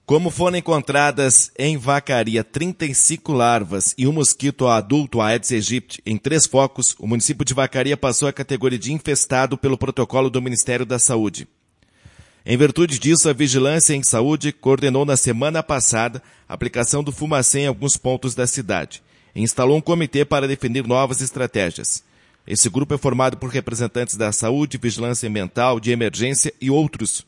Como foram encontradas em Vacaria 35 larvas e um mosquito adulto Aedes aegypti em 3 focos, o município de Vacaria passou a categoria de infestado pelo protocolo do Ministério da Saúde. Em virtude disso, a Vigilância em Saúde coordenou na semana passada a aplicação do fumacê em alguns pontos da cidade e instalou um comitê para definir novas estratégias. Esse grupo é formado por representantes da saúde, vigilância ambiental, de emergência e outros.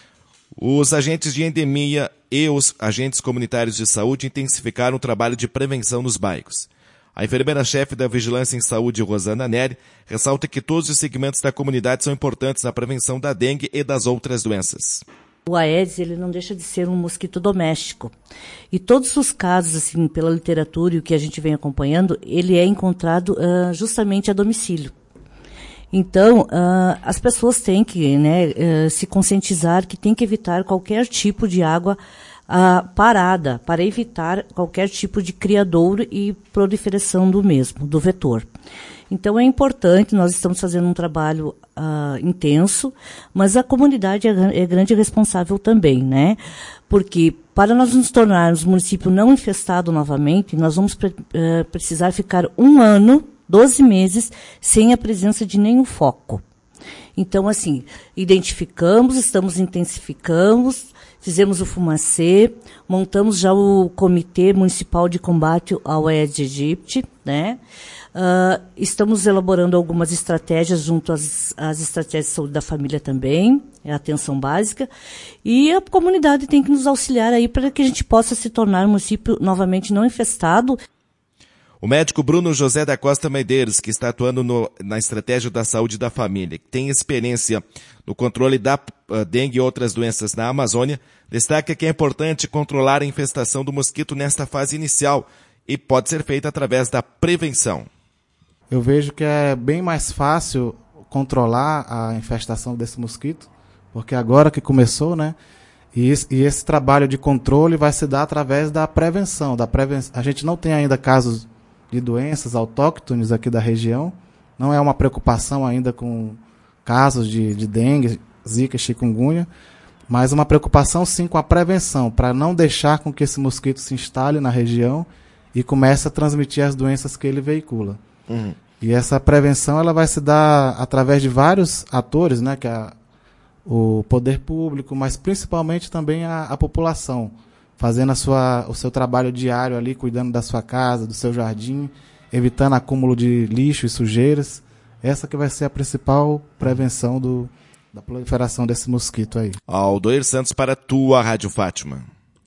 Os agentes de endemia e os agentes comunitários de saúde intensificaram o trabalho de prevenção nos bairros. A enfermeira-chefe da Vigilância em Saúde, Rosana Neri, ressalta que todos os segmentos da comunidade são importantes na prevenção da dengue e das outras doenças. O Aedes, ele não deixa de ser um mosquito doméstico. E todos os casos, assim, pela literatura e o que a gente vem acompanhando, ele é encontrado justamente a domicílio. Então, as pessoas têm que se conscientizar que tem que evitar qualquer tipo de água parada, para evitar qualquer tipo de criadouro e proliferação do mesmo, do vetor. Então, é importante, nós estamos fazendo um trabalho intenso, mas a comunidade é grande responsável também, né? Porque, para nós nos tornarmos município não infestado novamente, nós vamos precisar ficar 1 ano, 12 meses, sem a presença de nenhum foco. Então, assim, estamos intensificando, fizemos o fumacê, montamos já o Comitê Municipal de Combate ao Aedes aegypti, né? Estamos elaborando algumas estratégias junto às estratégias de saúde da família também, a atenção básica, e a comunidade tem que nos auxiliar aí para que a gente possa se tornar um município novamente não infestado. O médico Bruno José da Costa Medeiros, que está atuando na estratégia da saúde da família, que tem experiência no controle da dengue e outras doenças na Amazônia, destaca que é importante controlar a infestação do mosquito nesta fase inicial e pode ser feita através da prevenção. Eu vejo que é bem mais fácil controlar a infestação desse mosquito, porque agora que começou, né? E esse trabalho de controle vai se dar através da prevenção. A gente não tem ainda casos de doenças autóctones aqui da região. Não é uma preocupação ainda com casos de dengue, zika, chikungunya, mas uma preocupação sim com a prevenção, para não deixar com que esse mosquito se instale na região e comece a transmitir as doenças que ele veicula. Uhum. E essa prevenção ela vai se dar através de vários atores, né, que é o poder público, mas principalmente também a população, fazendo o seu trabalho diário ali, cuidando da sua casa, do seu jardim, evitando acúmulo de lixo e sujeiras. Essa que vai ser a principal prevenção da proliferação desse mosquito aí. Aldoir Santos para a tua Rádio Fátima.